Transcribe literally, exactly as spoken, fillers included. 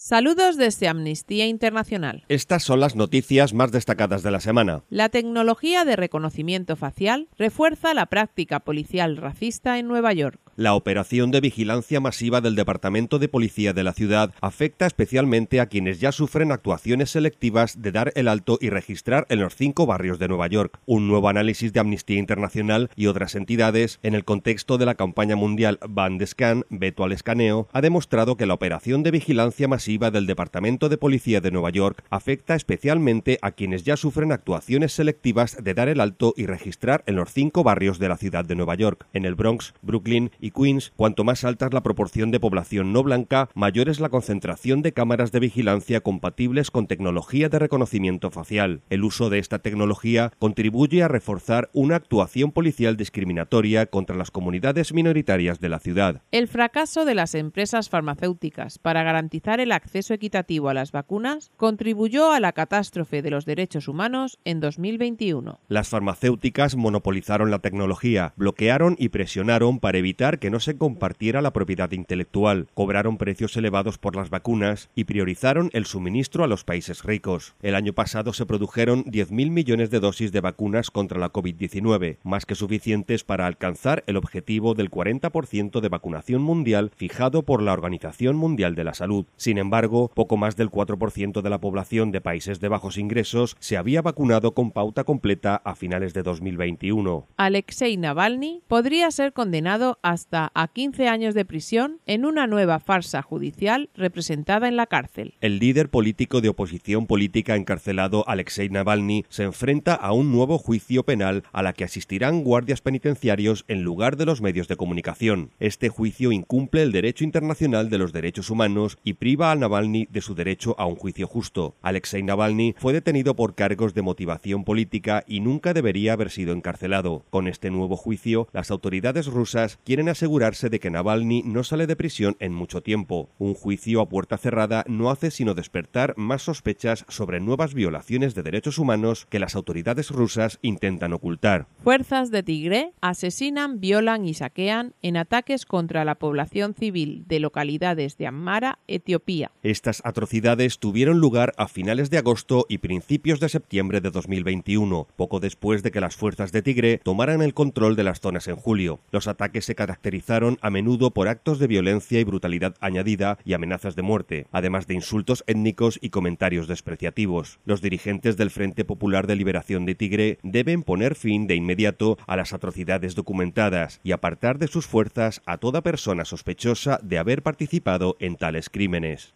Saludos desde Amnistía Internacional. Estas son las noticias más destacadas de la semana. La tecnología de reconocimiento facial refuerza la práctica policial racista en Nueva York. La operación de vigilancia masiva del Departamento de Policía de la ciudad afecta especialmente a quienes ya sufren actuaciones selectivas de dar el alto y registrar en los cinco barrios de Nueva York. Un nuevo análisis de Amnistía Internacional y otras entidades, en el contexto de la campaña mundial Ban the Scan, Veto al Escaneo, ha demostrado que la operación de vigilancia masiva del Departamento de Policía de Nueva York afecta especialmente a quienes ya sufren actuaciones selectivas de dar el alto y registrar en los cinco barrios de la ciudad de Nueva York. En el Bronx, Brooklyn y Queens, cuanto más alta es la proporción de población no blanca, mayor es la concentración de cámaras de vigilancia compatibles con tecnología de reconocimiento facial. El uso de esta tecnología contribuye a reforzar una actuación policial discriminatoria contra las comunidades minoritarias de la ciudad. El fracaso de las empresas farmacéuticas para garantizar el acceso equitativo a las vacunas contribuyó a la catástrofe de los derechos humanos en dos mil veintiuno. Las farmacéuticas monopolizaron la tecnología, bloquearon y presionaron para evitar que no se compartiera la propiedad intelectual, cobraron precios elevados por las vacunas y priorizaron el suministro a los países ricos. El año pasado se produjeron diez mil millones de dosis de vacunas contra la COVID diecinueve, más que suficientes para alcanzar el objetivo del cuarenta por ciento de vacunación mundial fijado por la Organización Mundial de la Salud. Sin embargo, poco más del cuatro por ciento de la población de países de bajos ingresos se había vacunado con pauta completa a finales de dos mil veintiuno. Alexei Navalny podría ser condenado hasta a quince años de prisión en una nueva farsa judicial representada en la cárcel. El líder político de oposición política encarcelado Alexei Navalny se enfrenta a un nuevo juicio penal a la que asistirán guardias penitenciarios en lugar de los medios de comunicación. Este juicio incumple el derecho internacional de los derechos humanos y priva a Navalny de su derecho a un juicio justo. Alexei Navalny fue detenido por cargos de motivación política y nunca debería haber sido encarcelado. Con este nuevo juicio, las autoridades rusas quieren asegurarse de que Navalny no sale de prisión en mucho tiempo. Un juicio a puerta cerrada no hace sino despertar más sospechas sobre nuevas violaciones de derechos humanos que las autoridades rusas intentan ocultar. Fuerzas de Tigre asesinan, violan y saquean en ataques contra la población civil de localidades de Amhara, Etiopía. Estas atrocidades tuvieron lugar a finales de agosto y principios de septiembre de dos mil veintiuno, poco después de que las fuerzas de Tigre tomaran el control de las zonas en julio. Los ataques se caracterizaron a menudo por actos de violencia y brutalidad añadida y amenazas de muerte, además de insultos étnicos y comentarios despreciativos. Los dirigentes del Frente Popular de Liberación de Tigre deben poner fin de inmediato a las atrocidades documentadas y apartar de sus fuerzas a toda persona sospechosa de haber participado en tales crímenes.